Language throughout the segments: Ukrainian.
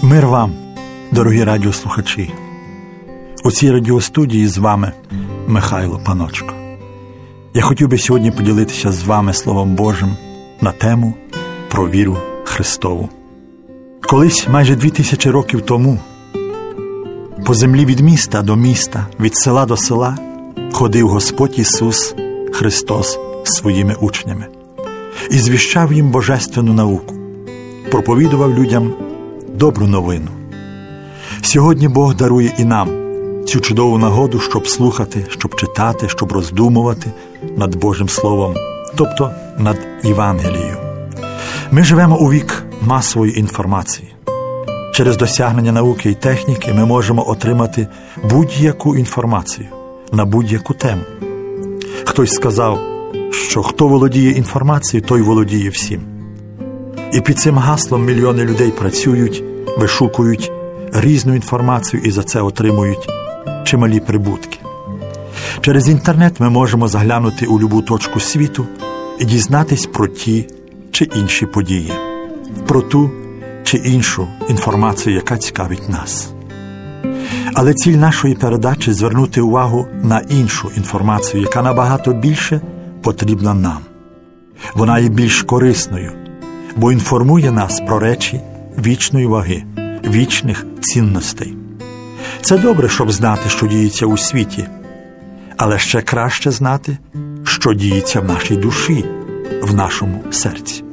Мир вам, дорогі радіослухачі! У цій радіостудії з вами Михайло Паночко. Я хотів би сьогодні поділитися з вами Словом Божим на тему про віру Христову. Колись, майже 2000 років тому, по землі від міста до міста, від села до села, ходив Господь Ісус Христос своїми учнями і звіщав їм божественну науку, проповідував людям добру новину. Сьогодні Бог дарує і нам цю чудову нагоду, щоб слухати, щоб читати, щоб роздумувати над Божим Словом, тобто над Євангелією. Ми живемо у вік масової інформації. Через досягнення науки і техніки ми можемо отримати будь-яку інформацію на будь-яку тему. Хтось сказав, що хто володіє інформацією, той володіє всім. І під цим гаслом мільйони людей працюють, вишукують різну інформацію і за це отримують чималі прибутки. Через інтернет ми можемо заглянути у любу точку світу і дізнатись про ті чи інші події, про ту чи іншу інформацію, яка цікавить нас. Але ціль нашої передачі – звернути увагу на іншу інформацію, яка набагато більше потрібна нам. Вона є більш корисною, бо інформує нас про речі вічної ваги, вічних цінностей. Це добре, щоб знати, що діється у світі, але ще краще знати, що діється в нашій душі, в нашому серці.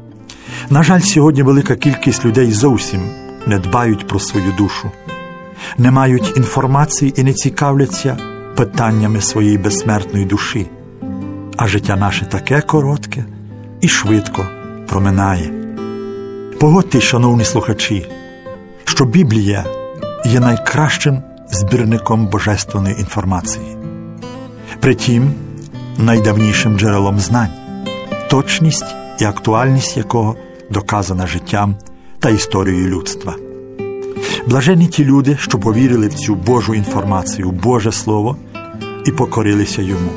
На жаль, сьогодні велика кількість людей зовсім не дбають про свою душу, не мають інформації і не цікавляться питаннями своєї безсмертної душі. А життя наше таке коротке і швидко проминає. Погодьтесь, шановні слухачі, що Біблія є найкращим збірником божественної інформації. Притім, найдавнішим джерелом знань, точність і актуальність якого доказана життям та історією людства. Блаженні ті люди, що повірили в цю Божу інформацію, Боже Слово, і покорилися йому.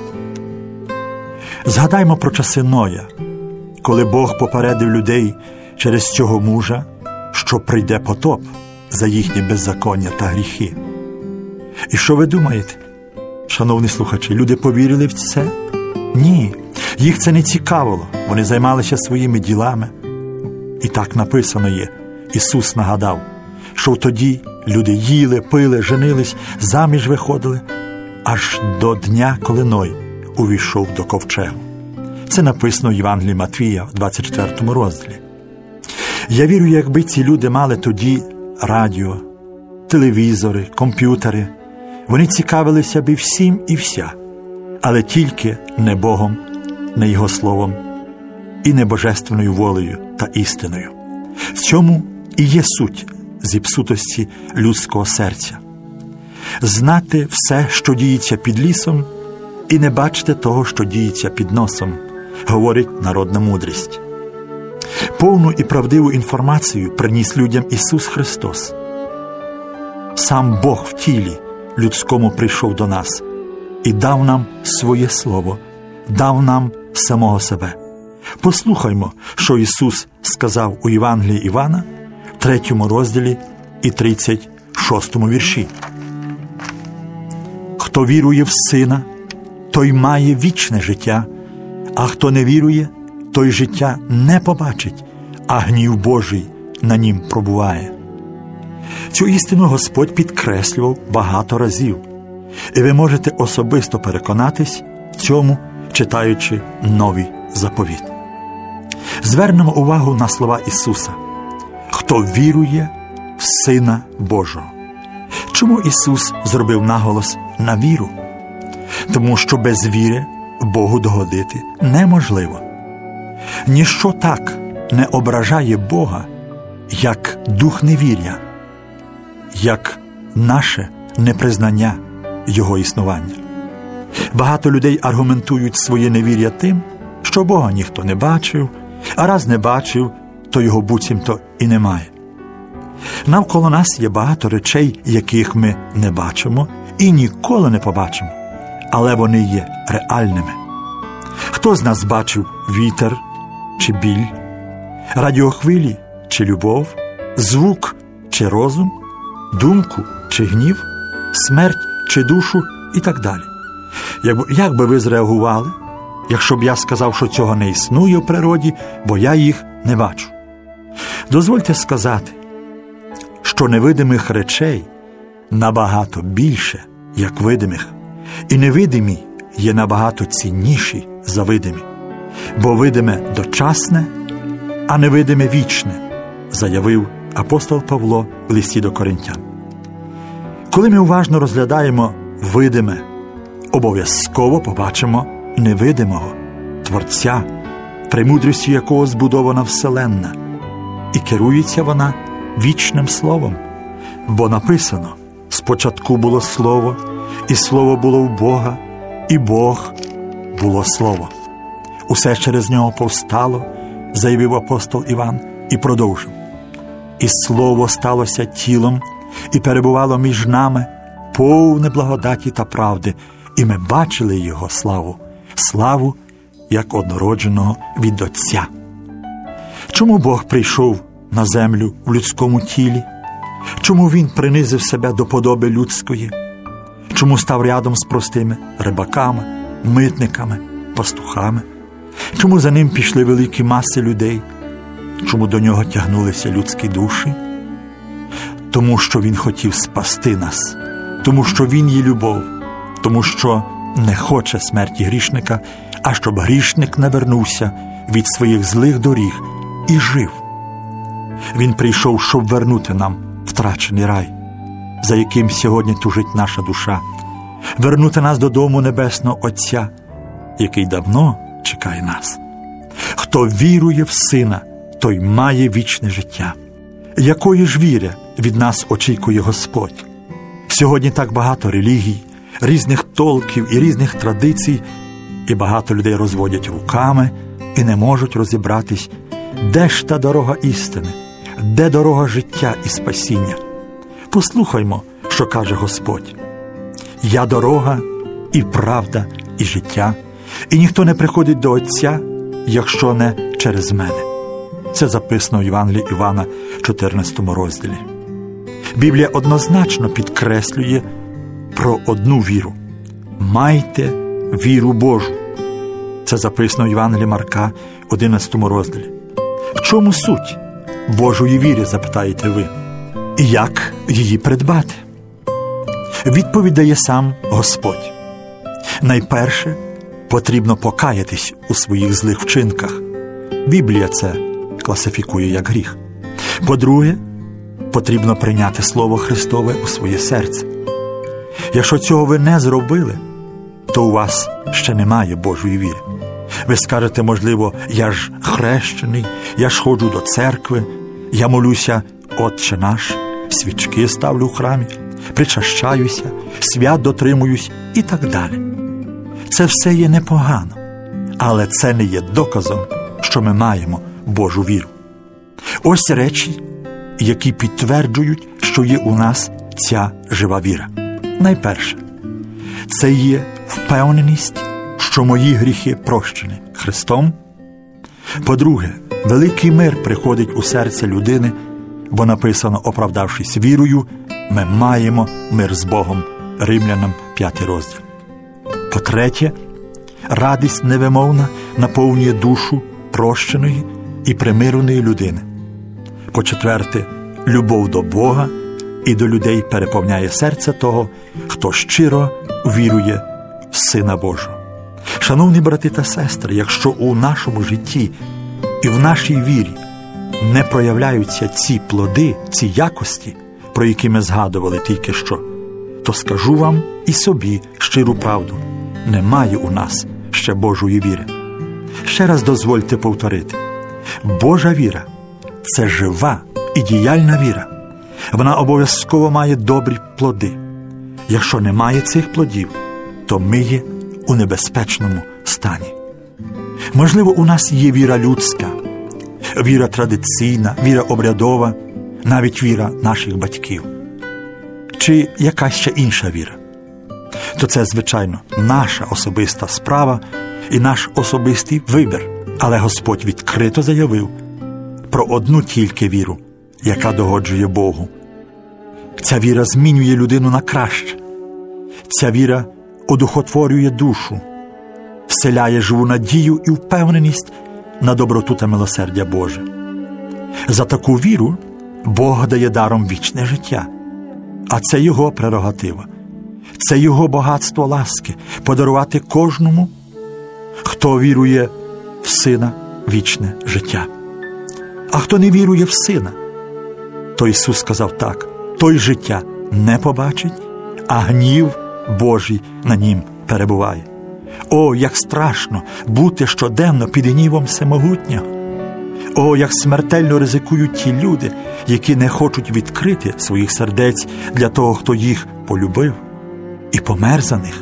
Згадаймо про часи Ноя, коли Бог попередив людей через цього мужа, що прийде потоп за їхні беззаконня та гріхи. І що ви думаєте, шановні слухачі, люди повірили в це? Ні, їх це не цікавило, вони займалися своїми ділами. І так написано є, Ісус нагадав, що тоді люди їли, пили, женились, заміж виходили, аж до дня, коли Ной увійшов до ковчегу. Це написано в Євангелії Матвія в 24 розділі. Я вірю, якби ці люди мали тоді радіо, телевізори, комп'ютери, вони цікавилися б всім і вся, але тільки не Богом, не Його Словом і не божественною волею та істиною. В цьому і є суть зіпсутості людського серця. Знати все, що діється під лісом, і не бачити того, що діється під носом, говорить народна мудрість. Повну і правдиву інформацію приніс людям Ісус Христос. Сам Бог в тілі людському прийшов до нас і дав нам своє Слово, дав нам самого себе. Послухаймо, що Ісус сказав у Євангелії Івана, 3 розділі і 36 вірші. «Хто вірує в Сина, той має вічне життя, а хто не вірує, той життя не побачить, а гнів Божий на нім пробуває». Цю істину Господь підкреслював багато разів, і ви можете особисто переконатись в цьому, читаючи Новий Заповіт. Звернемо увагу на слова Ісуса. «Хто вірує в Сина Божого». Чому Ісус зробив наголос на віру? Тому що без віри Богу догодити неможливо. Ніщо так не ображає Бога, як дух невір'я, як наше непризнання Його існування. Багато людей аргументують своє невір'я тим, що Бога ніхто не бачив, а раз не бачив, то Його буцімто і немає. Навколо нас є багато речей, яких ми не бачимо і ніколи не побачимо, але вони є реальними. Хто з нас бачив вітер чи біль, радіохвилі чи любов, звук чи розум, думку чи гнів, смерть чи душу і так далі. Як би ви зреагували, якщо б я сказав, що цього не існує в природі, бо я їх не бачу? Дозвольте сказати, що невидимих речей набагато більше, як видимих, і невидимі є набагато цінніші за видимі, бо видиме дочасне, а невидиме вічне, заявив апостол Павло в листі до Коринтян. Коли ми уважно розглядаємо видиме, обов'язково побачимо невидимого Творця, премудрістю якого збудована вселенна, і керується вона вічним словом, бо написано: «Спочатку було Слово, і Слово було в Бога, і Бог було Слово. Усе через нього повстало», заявив апостол Іван і продовжив: «І Слово сталося тілом, і перебувало між нами, повне благодаті та правди, і ми бачили Його славу, славу, як однородженого від Отця». Чому Бог прийшов на землю в людському тілі? Чому Він принизив себе до подоби людської? Чому став рядом з простими рибаками, митниками, пастухами? Чому за Ним пішли великі маси людей? Чому до Нього тягнулися людські душі? Тому що Він хотів спасти нас, тому що Він є любов, тому що не хоче смерті грішника, а щоб грішник не вернувся від своїх злих доріг і жив. Він прийшов, щоб вернути нам втрачений рай, за яким сьогодні тужить наша душа, вернути нас додому Небесного Отця, який давно чекає нас. Хто вірує в Сина, той має вічне життя. Якої ж віри від нас очікує Господь? Сьогодні так багато релігій, різних толків і різних традицій, і багато людей розводять руками і не можуть розібратись, де ж та дорога істини, де дорога життя і спасіння. Послухаймо, що каже Господь: «Я дорога і правда і життя, і ніхто не приходить до Отця, якщо не через мене». Це записано в Євангелії Івана, 14 розділі. Біблія однозначно підкреслює про одну віру. Майте віру Божу. Це записано в Євангелії Марка, 11 розділі. В чому суть Божої віри, запитаєте ви? І як її придбати? Відповідь дає сам Господь. Найперше, потрібно покаятись у своїх злих вчинках. Біблія це класифікує як гріх. По-друге, потрібно прийняти Слово Христове у своє серце. Якщо цього ви не зробили, то у вас ще немає Божої віри. Ви скажете, можливо, я ж хрещений, я ж ходжу до церкви, я молюся «Отче наш», свічки ставлю в храмі, причащаюся, свят дотримуюсь і так далі. Це все є непогано, але це не є доказом, що ми маємо Божу віру. Ось речі, які підтверджують, що є у нас ця жива віра. Найперше, це є впевненість, що мої гріхи прощені Христом. По-друге, великий мир приходить у серце людини, бо написано: оправдавшись вірою, ми маємо мир з Богом. Римлянам 5 розділ. По-третє, радість невимовна наповнює душу прощеної і примиреної людини. По-четверте, любов до Бога і до людей переповняє серце того, хто щиро вірує в Сина Божого. Шановні брати та сестри, якщо у нашому житті і в нашій вірі не проявляються ці плоди, ці якості, про які ми згадували тільки що, то скажу вам і собі щиру правду: немає у нас ще Божої віри. Ще раз дозвольте повторити: Божа віра – це жива і діяльна віра. Вона обов'язково має добрі плоди. Якщо немає цих плодів, то ми є у небезпечному стані. Можливо, у нас є віра людська, віра традиційна, віра обрядова, навіть віра наших батьків. Чи якась ще інша віра. То це, звичайно, наша особиста справа і наш особистий вибір. Але Господь відкрито заявив про одну тільки віру, яка догоджує Богу, Ця віра змінює людину на краще. Ця віра одухотворює душу, вселяє живу надію і впевненість на доброту та милосердя Боже. За таку віру Бог дає даром вічне життя, а це Його прерогатива. Це Його багатство ласки – подарувати кожному, хто вірує в Сина, вічне життя. А хто не вірує в Сина, то Ісус сказав так: той життя не побачить, а гнів Божий на нім перебуває. О, як страшно бути щоденно під гнівом Всемогутнього! О, як смертельно ризикують ті люди, які не хочуть відкрити своїх сердець для того, хто їх полюбив і помер за них.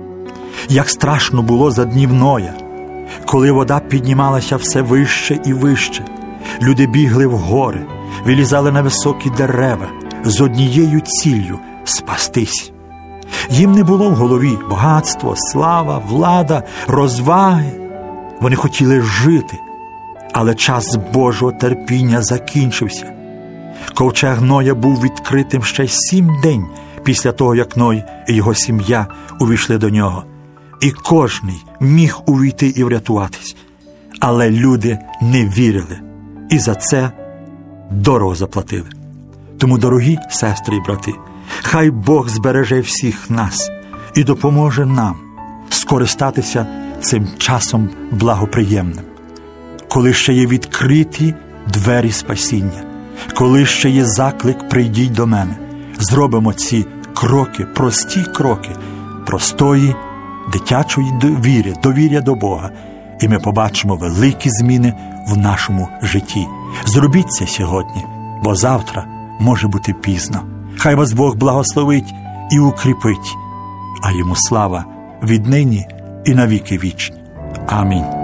Як страшно було за днів Ноя, коли вода піднімалася все вище і вище. Люди бігли в гори, вилізали на високі дерева з однією ціллю – спастись. Їм не було в голові багатство, слава, влада, розваги. Вони хотіли жити, але час Божого терпіння закінчився. Ковчег Ноя був відкритим ще 7 днів після того, як Ной і його сім'я увійшли до нього. І кожний міг увійти і врятуватись. Але люди не вірили і за це дорого заплатили. Тому, дорогі сестри і брати, хай Бог збереже всіх нас і допоможе нам скористатися цим часом благоприємним, коли ще є відкриті двері спасіння, коли ще є заклик «Прийдіть до мене». Зробимо ці кроки, прості кроки, простої, дитячої віри, довір'я до Бога, і ми побачимо великі зміни в нашому житті. Зробіть це сьогодні, бо завтра може бути пізно. Хай вас Бог благословить і укріпить, а Йому слава віднині і навіки вічні. Амінь.